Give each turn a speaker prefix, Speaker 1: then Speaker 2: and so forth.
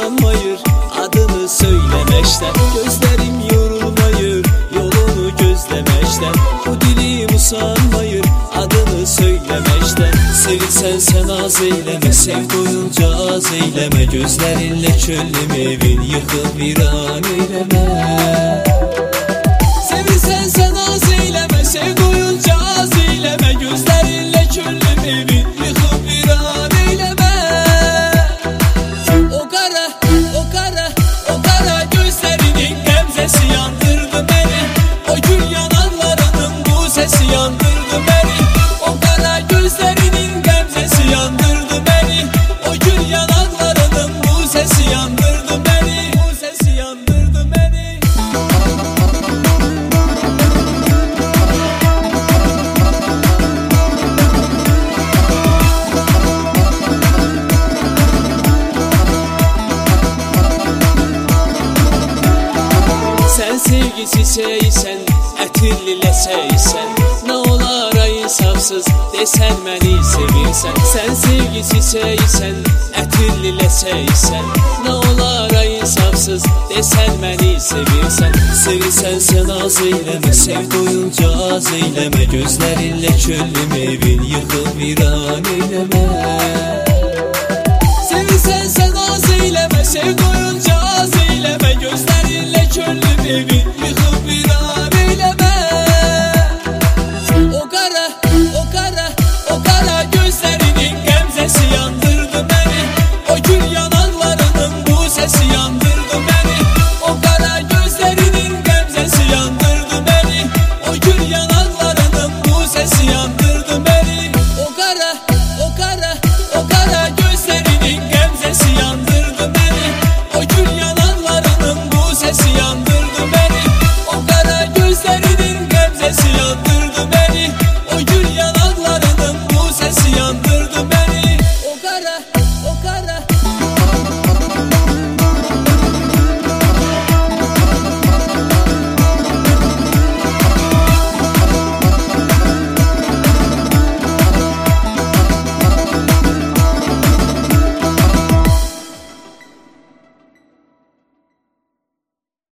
Speaker 1: usanmayır adını söylemekten. Gözlerim yorulmayır yolunu gözlemekten. Bu dilim usanmayır adını söylemekten. Sevilsen sen az eyleme, sev doyunca az eyleme. Gözlerinle çöllüm evin yıkıp viran eyleme. Sevilsen sen az eyleme, sev doyunca az eyleme. Gözlerinle çöllüm evin yıkıp viran eyleme. O kara, o kara, o kara gözlerinin gemzesi yandırdı beni. O gül yanaklarının bu sesi yandırdı beni. O kara gözlerinin gemzesi yandırdı beni. O gül yanaklarının bu sesi yandırdı beni. Bu sesi yandırdı beni. Sen sevgi çiçeğiysen, ətirli ləçəysən. Nə olar ay insafsız, desən məni sevirsən. Sən sevgi çiçeğiysən, ətirli ləçəysən. Nə olar ay insafsız, desən məni sevirsən. Sevirsən sən az eyləmə, sev doyunca az eyləmə. Gözlərinlə çöllüm evin yıkıp viran